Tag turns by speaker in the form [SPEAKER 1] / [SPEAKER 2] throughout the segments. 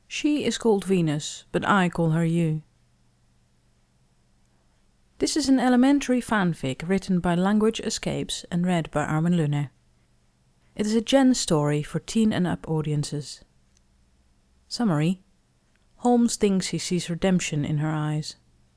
[SPEAKER 1] She is called Venus, but I call her you. This is an elementary fanfic written by Language Escapes and read by Armin Lunne. It is a Gen story for teen and up audiences. Summary: Holmes thinks he sees redemption in her eyes.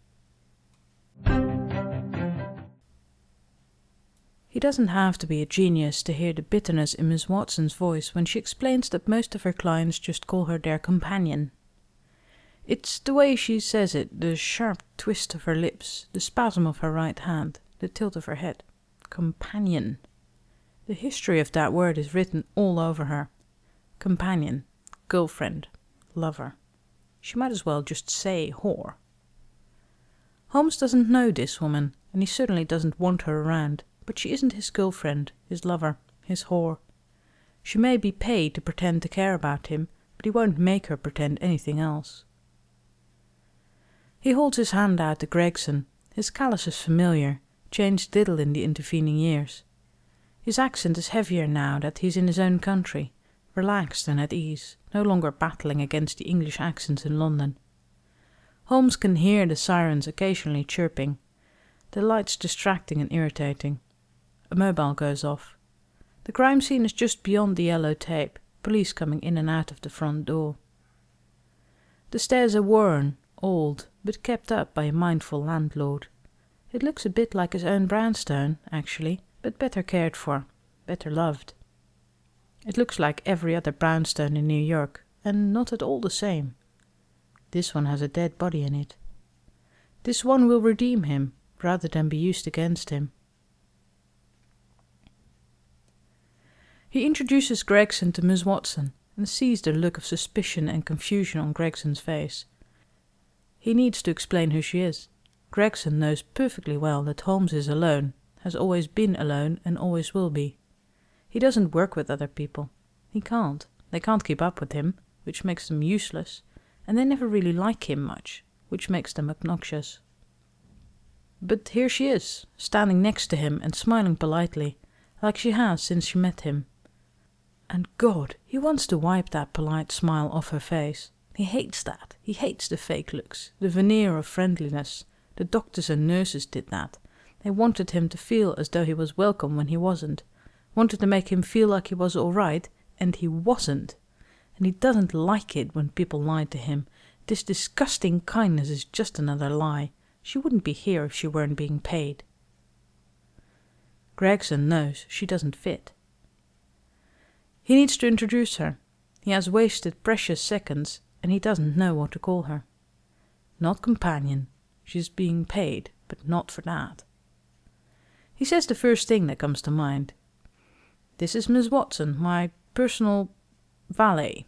[SPEAKER 1] He doesn't have to be a genius to hear the bitterness in Miss Watson's voice when she explains that most of her clients just call her their companion. It's the way she says it, the sharp twist of her lips, the spasm of her right hand, the tilt of her head. Companion. The history of that word is written all over her. Companion, girlfriend, lover. She might as well just say whore. Holmes doesn't know this woman, and he certainly doesn't want her around. But she isn't his girlfriend, his lover, his whore. She may be paid to pretend to care about him, but he won't make her pretend anything else. He holds his hand out to Gregson. His callous is familiar, changed little in the intervening years. His accent is heavier now that he's in his own country, relaxed and at ease, no longer battling against the English accents in London. Holmes can hear the sirens occasionally chirping, the lights distracting and irritating. A mobile goes off. The crime scene is just beyond the yellow tape, police coming in and out of the front door. The stairs are worn, old, but kept up by a mindful landlord. It looks a bit like his own brownstone, actually, but better cared for, better loved. It looks like every other brownstone in New York, and not at all the same. This one has a dead body in it. This one will redeem him, rather than be used against him. He introduces Gregson to Miss Watson and sees the look of suspicion and confusion on Gregson's face. He needs to explain who she is. Gregson knows perfectly well that Holmes is alone, has always been alone and always will be. He doesn't work with other people. He can't. They can't keep up with him, which makes them useless, and they never really like him much, which makes them obnoxious. But here she is, standing next to him and smiling politely, like she has since she met him. And God, he wants to wipe that polite smile off her face. He hates that. He hates the fake looks, the veneer of friendliness. The doctors and nurses did that. They wanted him to feel as though he was welcome when he wasn't. Wanted to make him feel like he was all right, and he wasn't. And he doesn't like it when people lie to him. This disgusting kindness is just another lie. She wouldn't be here if she weren't being paid. Gregson knows she doesn't fit. He needs to introduce her. He has wasted precious seconds, and he doesn't know what to call her. Not companion. She's being paid, but not for that. He says the first thing that comes to mind. This is Miss Watson, my personal valet.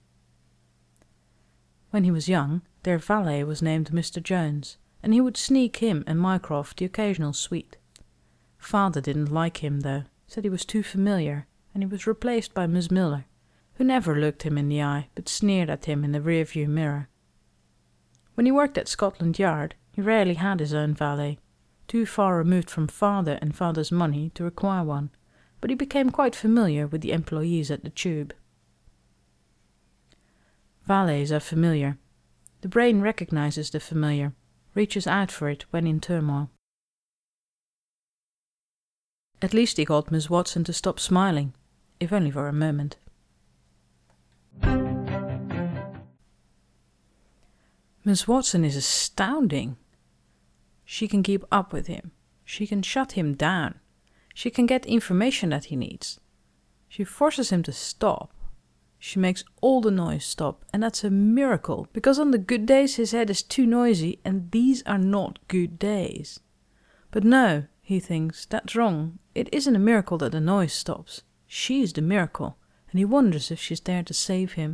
[SPEAKER 1] When he was young, their valet was named Mr. Jones, and he would sneak him and Mycroft the occasional sweet. Father didn't like him, though, said he was too familiar, and he was replaced by Miss Miller, who never looked him in the eye, but sneered at him in the rear-view mirror. When he worked at Scotland Yard, he rarely had his own valet, too far removed from father and father's money to require one, but he became quite familiar with the employees at the Tube. Valets are familiar. The brain recognizes the familiar, reaches out for it when in turmoil. At least he got Miss Watson to stop smiling, if only for a moment. Miss Watson is astounding. She can keep up with him. She can shut him down. She can get information that he needs. She forces him to stop. She makes all the noise stop, and that's a miracle, because on the good days his head is too noisy, and these are not good days. But no, he thinks, that's wrong. It isn't a miracle that the noise stops. She's the miracle, and he wonders if she's there to save him.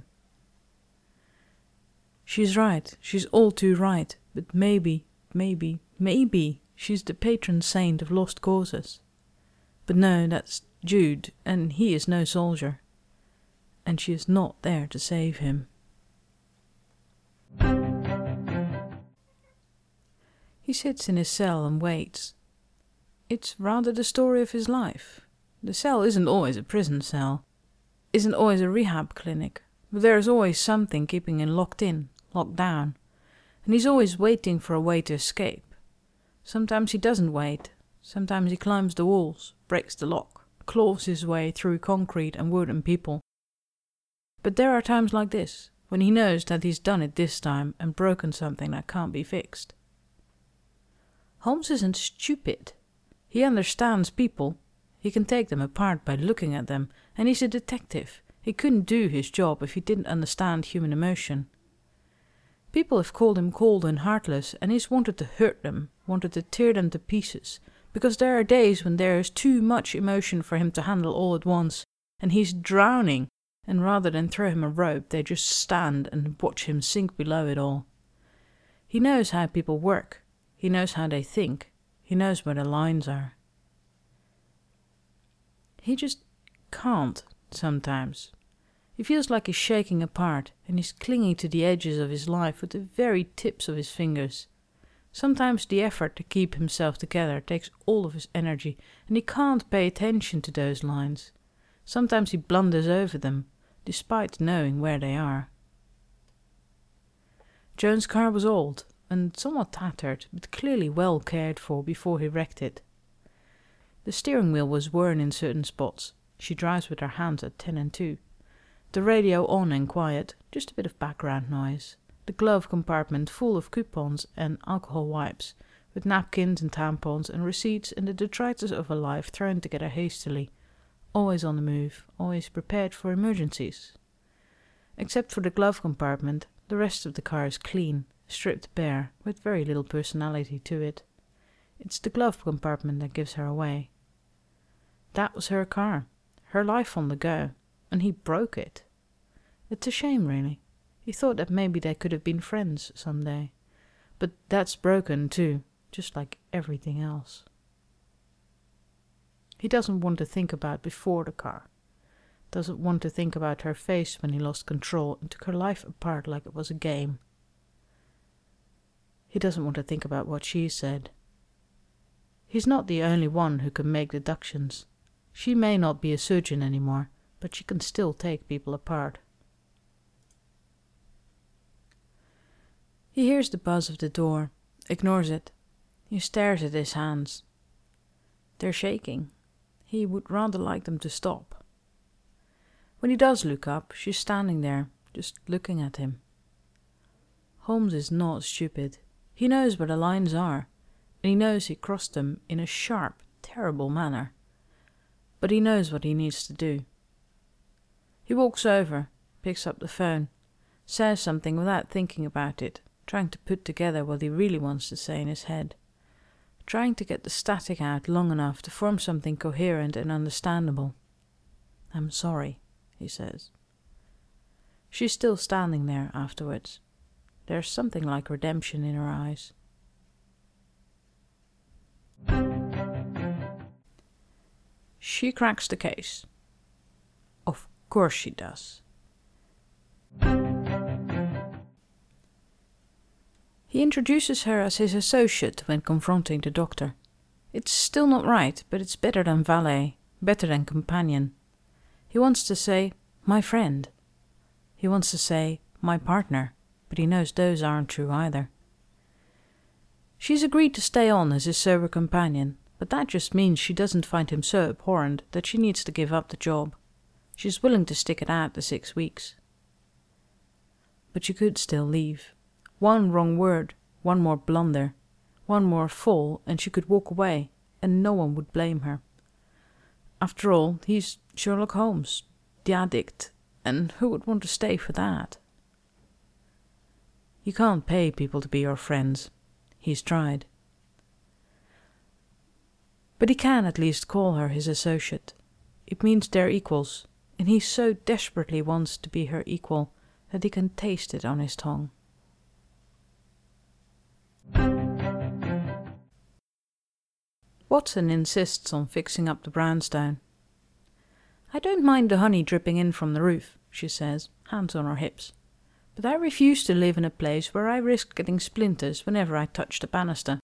[SPEAKER 1] She's right, she's all too right, but maybe she's the patron saint of lost causes. But no, that's Jude, and he is no soldier. And she is not there to save him. He sits in his cell and waits. It's rather the story of his life. The cell isn't always a prison cell, isn't always a rehab clinic, but there's always something keeping him locked down, and he's always waiting for a way to escape. Sometimes he doesn't wait. Sometimes he climbs the walls, breaks the lock, claws his way through concrete and wood and people. But there are times like this, when he knows that he's done it this time and broken something that can't be fixed. Holmes isn't stupid. He understands people. He can take them apart by looking at them, and he's a detective. He couldn't do his job if he didn't understand human emotion. People have called him cold and heartless, and he's wanted to hurt them, wanted to tear them to pieces, because there are days when there is too much emotion for him to handle all at once, and he's drowning, and rather than throw him a rope, they just stand and watch him sink below it all. He knows how people work. He knows how they think. He knows where the lines are. He just can't, sometimes. He feels like he's shaking apart, and he's clinging to the edges of his life with the very tips of his fingers. Sometimes the effort to keep himself together takes all of his energy, and he can't pay attention to those lines. Sometimes he blunders over them, despite knowing where they are. Joan's car was old, and somewhat tattered, but clearly well cared for before he wrecked it. The steering wheel was worn in certain spots. She drives with her hands at 10 and 2. The radio on and quiet, just a bit of background noise. The glove compartment full of coupons and alcohol wipes, with napkins and tampons and receipts and the detritus of her life thrown together hastily. Always on the move, always prepared for emergencies. Except for the glove compartment, the rest of the car is clean, stripped bare, with very little personality to it. It's the glove compartment that gives her away. That was her car, her life on the go, and he broke it. It's a shame, really. He thought that maybe they could have been friends some day. But that's broken too, just like everything else. He doesn't want to think about before the car. Doesn't want to think about her face when he lost control and took her life apart like it was a game. He doesn't want to think about what she said. He's not the only one who can make deductions. She may not be a surgeon anymore, but she can still take people apart. He hears the buzz of the door, ignores it. He stares at his hands. They're shaking. He would rather like them to stop. When he does look up, she's standing there, just looking at him. Holmes is not stupid. He knows where the lines are, and he knows he crossed them in a sharp, terrible manner. But he knows what he needs to do. He walks over, picks up the phone, says something without thinking about it, trying to put together what he really wants to say in his head, trying to get the static out long enough to form something coherent and understandable. "I'm sorry," he says. She's still standing there afterwards. There's something like redemption in her eyes. She cracks the case. Of course she does. He introduces her as his associate when confronting the doctor. It's still not right, but it's better than valet, better than companion. He wants to say, my friend. He wants to say, my partner, but he knows those aren't true either. She's agreed to stay on as his sober companion, but that just means she doesn't find him so abhorrent that she needs to give up the job. She's willing to stick it out the 6 weeks. But she could still leave. One wrong word, one more blunder, one more fall, and she could walk away, and no one would blame her. After all, he's Sherlock Holmes, the addict, and who would want to stay for that? You can't pay people to be your friends. He's tried. But he can at least call her his associate. It means they're equals, and he so desperately wants to be her equal that he can taste it on his tongue. Watson insists on fixing up the brownstone. I don't mind the honey dripping in from the roof, she says, hands on her hips. But I refuse to live in a place where I risk getting splinters whenever I touch the banister.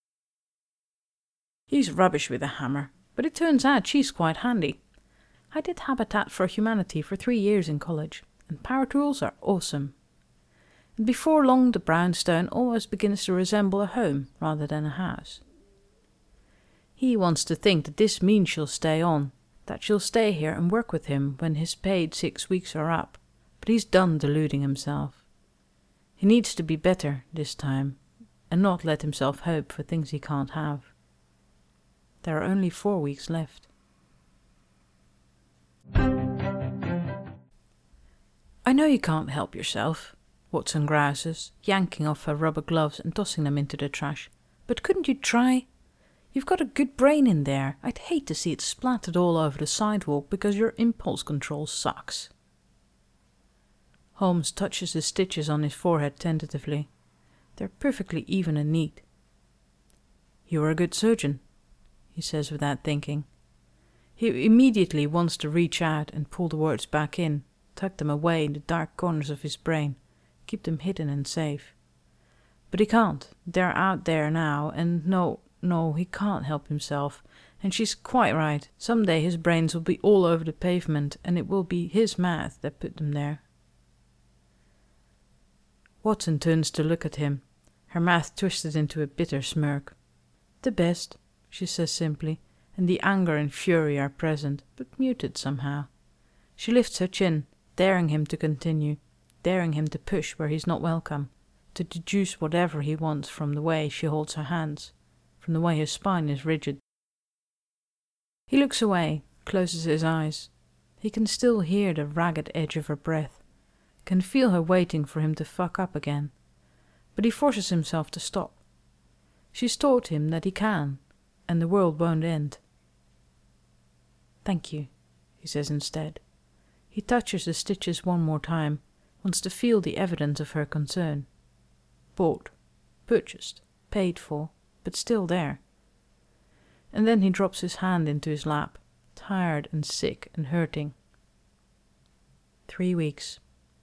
[SPEAKER 1] He's rubbish with a hammer, but it turns out she's quite handy. I did Habitat for Humanity for 3 years in college, and power tools are awesome. And before long the brownstone almost begins to resemble a home rather than a house. He wants to think that this means she'll stay on, that she'll stay here and work with him when his paid 6 weeks are up, but he's done deluding himself. He needs to be better this time, and not let himself hope for things he can't have. There are only 4 weeks left. I know you can't help yourself, Watson grouses, yanking off her rubber gloves and tossing them into the trash. But couldn't you try? You've got a good brain in there. I'd hate to see it splattered all over the sidewalk because your impulse control sucks. Holmes touches the stitches on his forehead tentatively. They're perfectly even and neat. You're a good surgeon, he says without thinking. He immediately wants to reach out and pull the words back in, tuck them away in the dark corners of his brain, keep them hidden and safe. But he can't. They're out there now, and no, he can't help himself. And she's quite right. Someday his brains will be all over the pavement, and it will be his mouth that put them there. Watson turns to look at him, her mouth twisted into a bitter smirk. The best, she says simply, and the anger and fury are present, but muted somehow. She lifts her chin, daring him to continue, daring him to push where he's not welcome, to deduce whatever he wants from the way she holds her hands, from the way her spine is rigid. He looks away, closes his eyes. He can still hear the ragged edge of her breath, can feel her waiting for him to fuck up again, but he forces himself to stop. She's taught him that he can, and the world won't end. Thank you, he says instead. He touches the stitches one more time, wants to feel the evidence of her concern. Bought, purchased, paid for, but still there. And then he drops his hand into his lap, tired and sick and hurting. 3 weeks.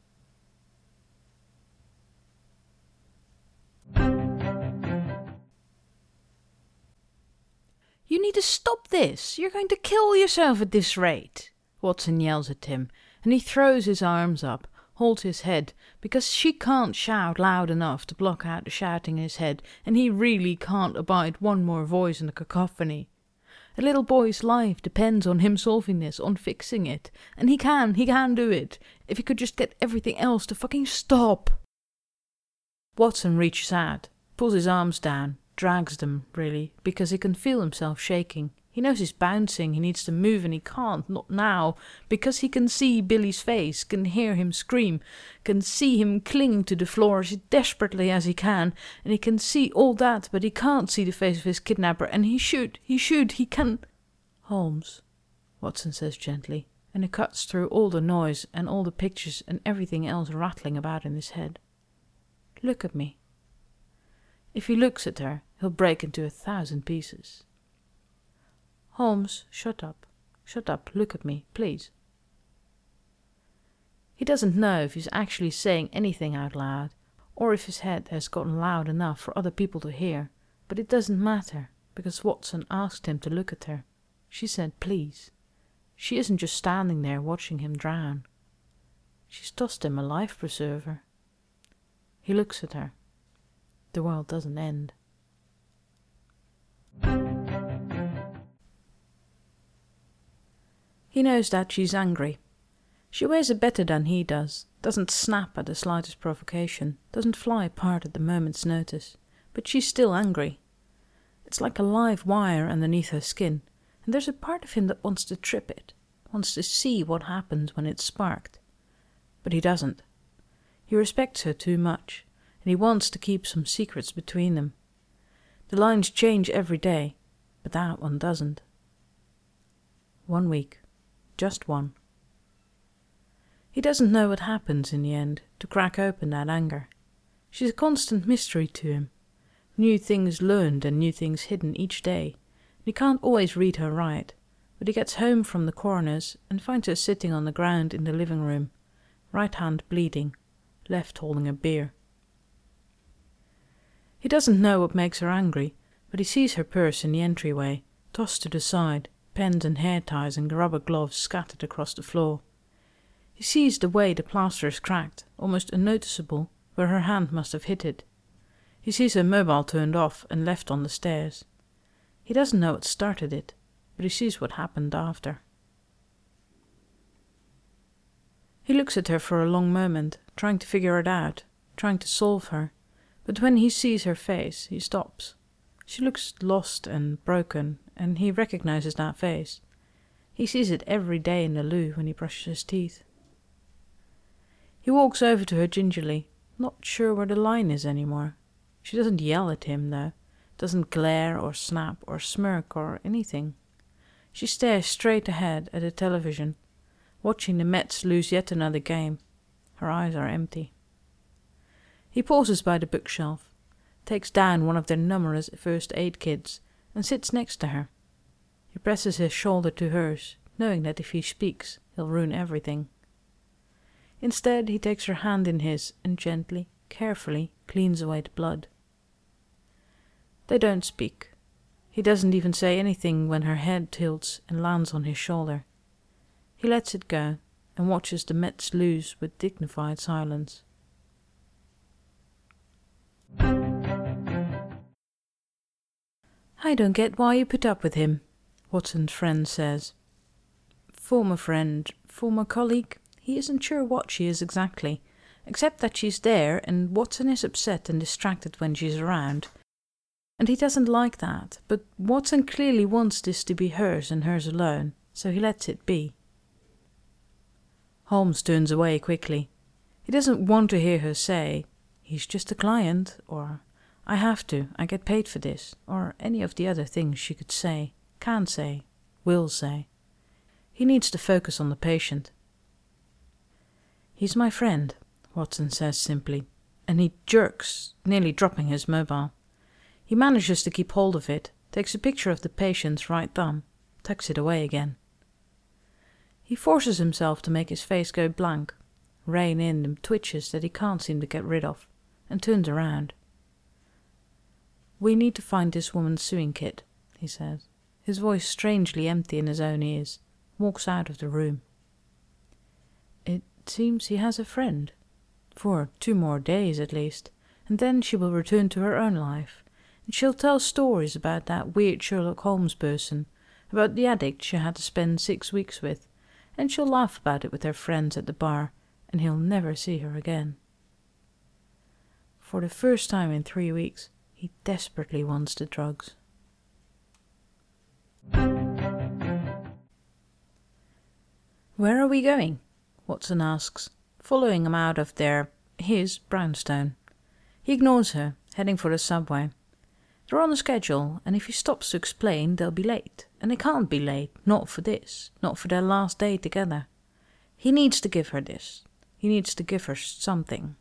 [SPEAKER 1] You need to stop this. You're going to kill yourself at this rate, Watson yells at him, and he throws his arms up, holds his head, because she can't shout loud enough to block out the shouting in his head, and he really can't abide one more voice in the cacophony. A little boy's life depends on him solving this, on fixing it, and he can do it, if he could just get everything else to fucking stop. Watson reaches out, pulls his arms down, drags them, really, because he can feel himself shaking. He knows he's bouncing, he needs to move, and he can't, not now, because he can see Billy's face, can hear him scream, can see him cling to the floor as desperately as he can, and he can see all that, but he can't see the face of his kidnapper, and he can... Holmes, Watson says gently, and it cuts through all the noise and all the pictures and everything else rattling about in his head. Look at me. If he looks at her, he'll break into 1,000 pieces. Holmes, shut up, look at me, please. He doesn't know if he's actually saying anything out loud, or if his head has gotten loud enough for other people to hear, but it doesn't matter, because Watson asked him to look at her. She said please. She isn't just standing there watching him drown. She's tossed him a life preserver. He looks at her. The world doesn't end. He knows that she's angry. She weighs it better than he does, doesn't snap at the slightest provocation, doesn't fly apart at the moment's notice, but she's still angry. It's like a live wire underneath her skin, and there's a part of him that wants to trip it, wants to see what happens when it's sparked. But he doesn't. He respects her too much, and he wants to keep some secrets between them. The lines change every day, but that one doesn't. 1 week. Just one. He doesn't know what happens in the end to crack open that anger. She's a constant mystery to him. New things learned and new things hidden each day. He can't always read her right, but he gets home from the coroner's and finds her sitting on the ground in the living room, right hand bleeding, left holding a beer. He doesn't know what makes her angry, but he sees her purse in the entryway, tossed to the side, pens and hair ties and rubber gloves scattered across the floor. He sees the way the plaster is cracked, almost unnoticeable, where her hand must have hit it. He sees her mobile turned off and left on the stairs. He doesn't know what started it, but he sees what happened after. He looks at her for a long moment, trying to figure it out, trying to solve her, but when he sees her face, he stops. She looks lost and broken, and he recognizes that face. He sees it every day in the loo when he brushes his teeth. He walks over to her gingerly, not sure where the line is anymore. She doesn't yell at him, though, doesn't glare or snap or smirk or anything. She stares straight ahead at the television, watching the Mets lose yet another game. Her eyes are empty. He pauses by the bookshelf, takes down one of their numerous first aid kits, and sits next to her. He presses his shoulder to hers, knowing that if he speaks, he'll ruin everything. Instead, he takes her hand in his and gently, carefully cleans away the blood. They don't speak. He doesn't even say anything when her head tilts and lands on his shoulder. He lets it go and watches the Mets lose with dignified silence. I don't get why you put up with him, Watson's friend says. Former friend, former colleague, he isn't sure what she is exactly, except that she's there and Watson is upset and distracted when she's around. And he doesn't like that, but Watson clearly wants this to be hers and hers alone, so he lets it be. Holmes turns away quickly. He doesn't want to hear her say, "He's just a client," or "I have to, I get paid for this," or any of the other things she could say, can say, will say. He needs to focus on the patient. "He's my friend," Watson says simply, and he jerks, nearly dropping his mobile. He manages to keep hold of it, takes a picture of the patient's right thumb, tucks it away again. He forces himself to make his face go blank, rein in the twitches that he can't seem to get rid of, and turns around. "We need to find this woman's sewing kit," he says, his voice strangely empty in his own ears, walks out of the room. It seems he has a friend. For 2 more days at least, and then she will return to her own life, and she'll tell stories about that weird Sherlock Holmes person, about the addict she had to spend 6 weeks with, and she'll laugh about it with her friends at the bar, and he'll never see her again. For the first time in 3 weeks, he desperately wants the drugs. "Where are we going?" Watson asks, following him out of his brownstone. He ignores her, heading for the subway. They're on a schedule, and if he stops to explain, they'll be late. And they can't be late, not for this, not for their last day together. He needs to give her this. He needs to give her something.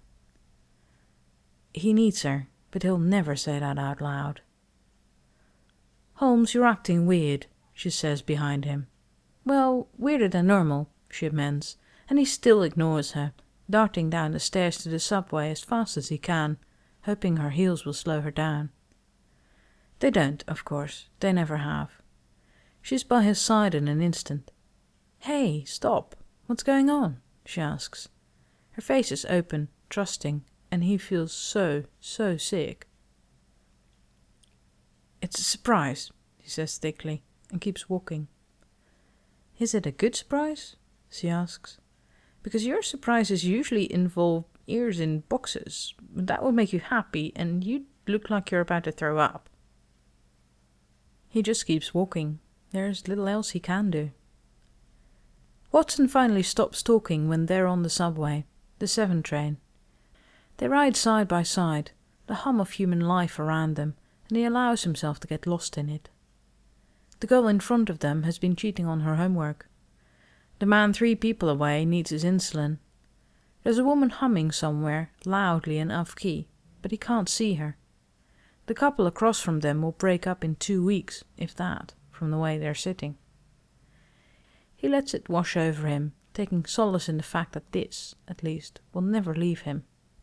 [SPEAKER 1] He needs her, but he'll never say that out loud. "Holmes, you're acting weird," she says behind him. "Well, weirder than normal," she amends, and he still ignores her, darting down the stairs to the subway as fast as he can, hoping her heels will slow her down. They don't, of course. They never have. She's by his side in an instant. "Hey, stop. What's going on?" she asks. Her face is open, trusting, and he feels so sick. "It's a surprise," he says thickly, and keeps walking. "Is it a good surprise?" she asks. "Because your surprises usually involve ears in boxes. That would make you happy, and you look like you're about to throw up." He just keeps walking. There's little else he can do. Watson finally stops talking when they're on the subway, the 7 train. They ride side by side, the hum of human life around them, and he allows himself to get lost in it. The girl in front of them has been cheating on her homework. The man 3 people away needs his insulin. There's a woman humming somewhere, loudly and off-key, but he can't see her. The couple across from them will break up in 2 weeks, if that, from the way they're sitting. He lets it wash over him, taking solace in the fact that this, at least, will never leave him.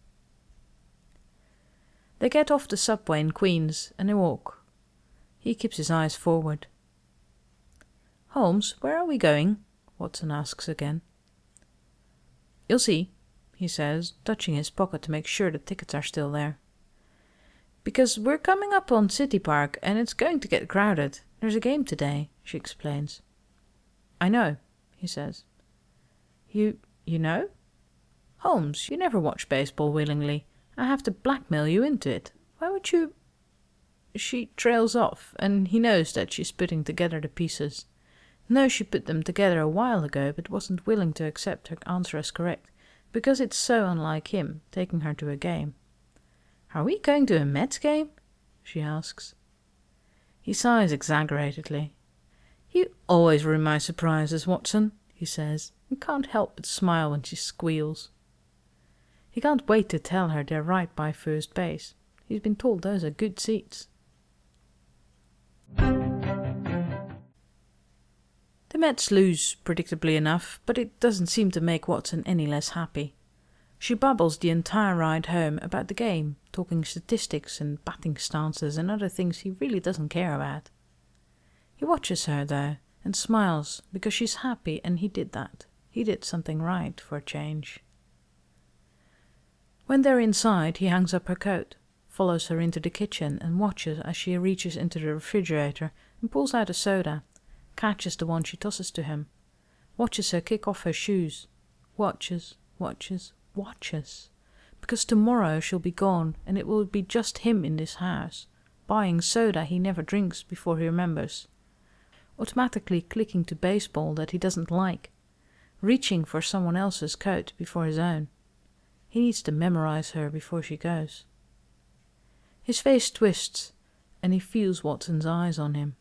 [SPEAKER 1] They get off the subway in Queens, and they walk. He keeps his eyes forward. "Holmes, where are we going?" Watson asks again. You'll see, he says, touching his pocket to make sure the tickets are still there. Because we're coming up on City Park and it's going to get crowded. There's a game today, she explains. I know, he says. You know? Holmes, you never watch baseball willingly. I have to blackmail you into it. Why would you... She trails off, and he knows that she's putting together the pieces. Knows she put them together a while ago, but wasn't willing to accept her answer as correct, because it's so unlike him, taking her to a game. Are we going to a Mets game? She asks. He sighs exaggeratedly. You always ruin my surprises, Watson, he says, and can't help but smile when she squeals. He can't wait to tell her they're right by first base. He's been told those are good seats. The Mets lose, predictably enough, but it doesn't seem to make Watson any less happy. She babbles the entire ride home about the game, talking statistics and batting stances and other things he really doesn't care about. He watches her, though, and smiles because she's happy and he did that. He did something right for a change. When they're inside, he hangs up her coat, follows her into the kitchen and watches as she reaches into the refrigerator and pulls out a soda, catches the one she tosses to him, watches her kick off her shoes, watches, because tomorrow she'll be gone and it will be just him in this house, buying soda he never drinks before he remembers, automatically clicking to baseball that he doesn't like, reaching for someone else's coat before his own. He needs to memorize her before she goes. His face twists, and he feels Watson's eyes on him.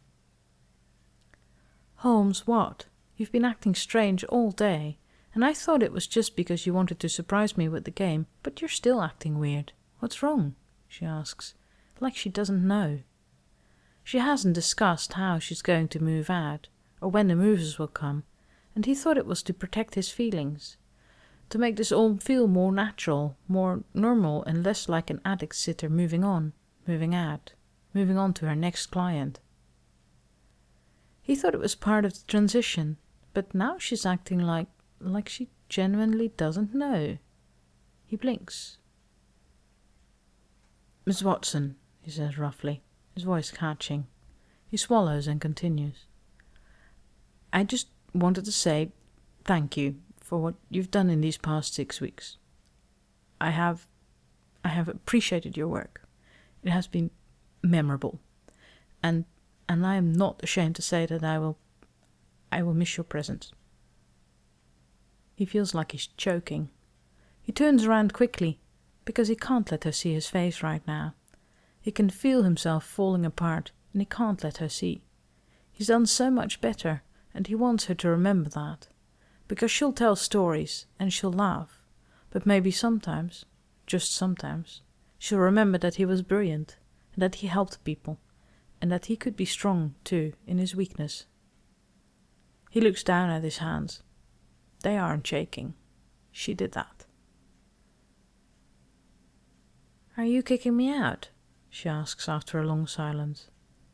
[SPEAKER 1] Holmes, what? You've been acting strange all day, and I thought it was just because you wanted to surprise me with the game, but you're still acting weird. What's wrong? She asks, like she doesn't know. She hasn't discussed how she's going to move out, or when the movers will come, and he thought it was to protect his feelings, to make this all feel more natural, more normal, and less like an attic sitter moving on, moving out, moving on to her next client. He thought it was part of the transition, but now she's acting like she genuinely doesn't know. He blinks. Miss Watson, he says roughly, his voice catching. He swallows and continues. I just wanted to say thank you for what you've done in these past 6 weeks. I have appreciated your work. It has been memorable. And I am not ashamed to say that I will miss your presence. He feels like he's choking. He turns around quickly, because he can't let her see his face right now. He can feel himself falling apart, and he can't let her see. He's done so much better, and he wants her to remember that. Because she'll tell stories, and she'll laugh. But maybe sometimes, just sometimes, she'll remember that he was brilliant, and that he helped people, and that he could be strong, too, in his weakness. He looks down at his hands. They aren't shaking. She did that. Are you kicking me out? She asks after a long silence.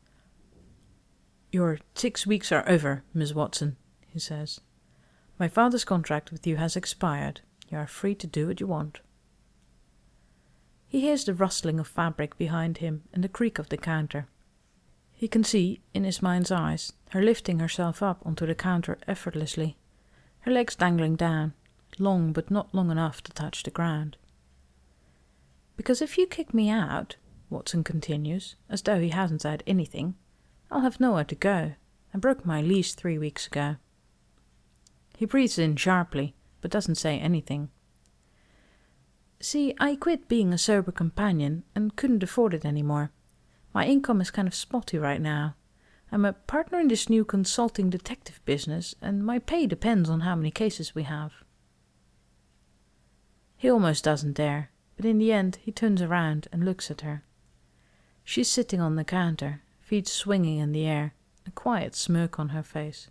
[SPEAKER 1] Your 6 weeks are over, Miss Watson, he says. My father's contract with you has expired. You are free to do what you want. He hears the rustling of fabric behind him and the creak of the counter. He can see, in his mind's eyes, her lifting herself up onto the counter effortlessly, her legs dangling down, long but not long enough to touch the ground. Because if you kick me out, Watson continues, as though he hasn't said anything, I'll have nowhere to go. I broke my lease 3 weeks ago. He breathes in sharply, but doesn't say anything. See, I quit being a sober companion and couldn't afford it anymore. My income is kind of spotty right now. I'm a partner in this new consulting detective business, and my pay depends on how many cases we have. He almost doesn't dare, but in the end he turns around and looks at her. She's sitting on the counter, feet swinging in the air, a quiet smirk on her face.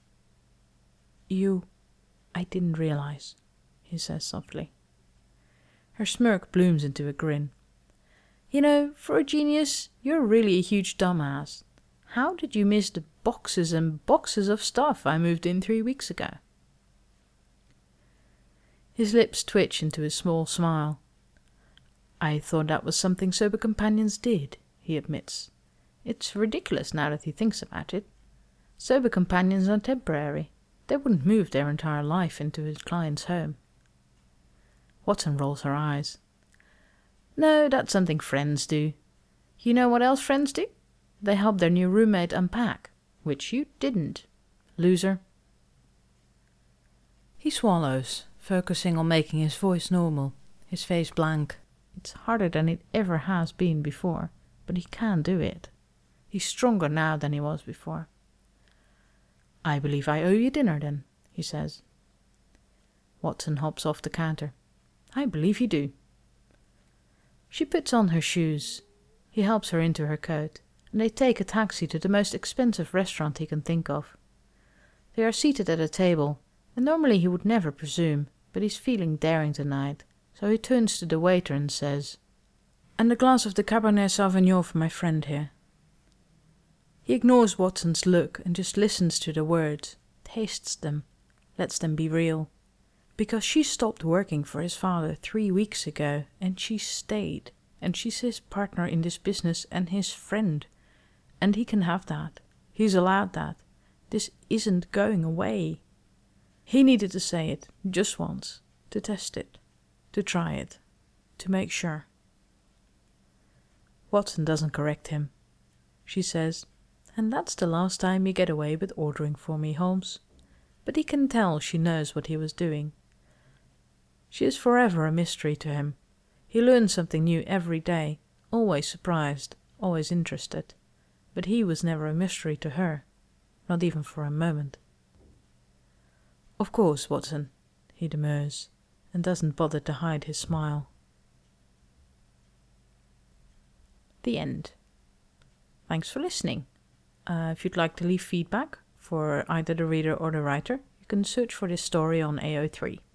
[SPEAKER 1] I didn't realize, he says softly. Her smirk blooms into a grin. You know, for a genius, you're really a huge dumbass. How did you miss the boxes and boxes of stuff I moved in 3 weeks ago? His lips twitch into a small smile. I thought that was something sober companions did, he admits. It's ridiculous now that he thinks about it. Sober companions are temporary. They wouldn't move their entire life into his client's home. Watson rolls her eyes. No, that's something friends do. You know what else friends do? They help their new roommate unpack, which you didn't. Loser. He swallows, focusing on making his voice normal, his face blank. It's harder than it ever has been before, but he can do it. He's stronger now than he was before. I believe I owe you dinner, then, he says. Watson hops off the counter. I believe you do. She puts on her shoes. He helps her into her coat, and they take a taxi to the most expensive restaurant he can think of. They are seated at a table, and normally he would never presume, but he's feeling daring tonight, so he turns to the waiter and says, "And a glass of the Cabernet Sauvignon for my friend here." He ignores Watson's look and just listens to the words, tastes them, lets them be real. Because she stopped working for his father 3 weeks ago, and she stayed, and she's his partner in this business and his friend. And he can have that. He's allowed that. This isn't going away. He needed to say it, just once, to test it, to try it, to make sure. Watson doesn't correct him. She says, "And that's the last time you get away with ordering for me, Holmes." But he can tell she knows what he was doing. She is forever a mystery to him. He learns something new every day, always surprised, always interested. But he was never a mystery to her, not even for a moment. "Of course, Watson," he demurs, and doesn't bother to hide his smile. The end. Thanks for listening. If you'd like to leave feedback for either the reader or the writer, you can search for this story on AO3.